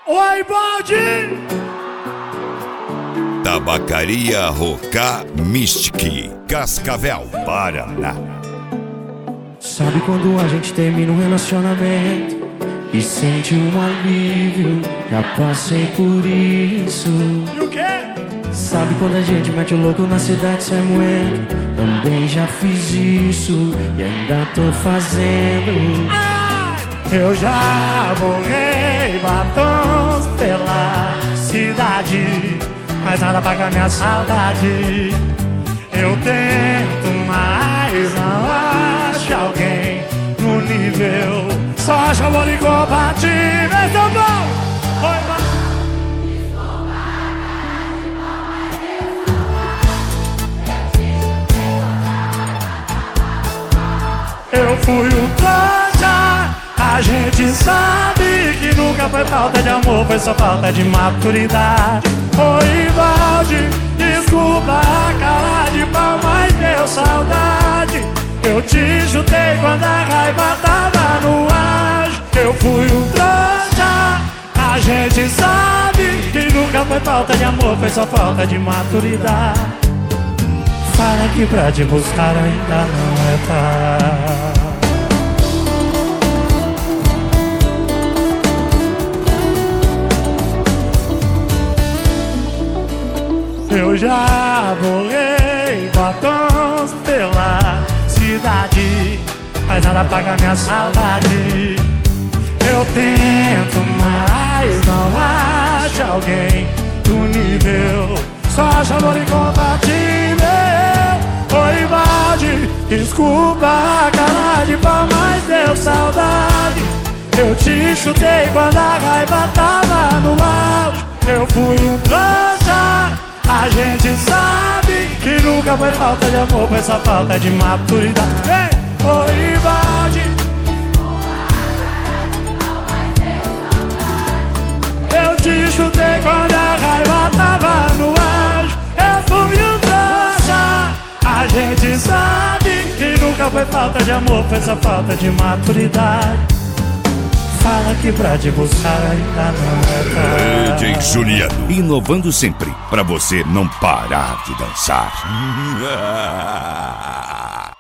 Oi, Baldi! Tabacaria Rocá Mystic, Cascavel, Paraná. Sabe quando a gente termina um relacionamento e sente um alívio? Já passei por isso. E o quê? Sabe quando a gente mete o louco na cidade sem moeda? Também já fiz isso e ainda tô fazendo. Eu já borrei batons pela cidade, mas nada paga minha saudade. Eu tento, mas não acho alguém no nível. Só acho amor incompatível. Então bom! Oi, eu fui um trouxa. A gente sabe que nunca foi falta de amor, foi só falta de maturidade. Oi, Valde, desculpa a cara de pau, mas deu saudade. Eu te chutei quando a raiva tava no ar. Eu fui um trouxa. A gente sabe que nunca foi falta de amor, foi só falta de maturidade. Fala que pra te buscar ainda não é tarde. Eu já borrei batons pela cidade, mas nada paga minha saudade. Eu tento, mas não acho alguém do nível. Só acho amor incompatível. Oi, Valde, desculpa a cara de pau, mas deu saudade. Eu te chutei quando a raiva tava no auge. Eu fui um trouxa. A gente sabe que nunca foi falta de amor, foi só falta de maturidade. Ei, oi, Valde, eu te chutei quando a raiva tava no auge. Eu fui um trouxa. A gente sabe que nunca foi falta de amor, foi só falta de maturidade. Fala que pra te buscar ainda não é tarde. DJ Juliano, inovando sempre, pra você não parar de dançar.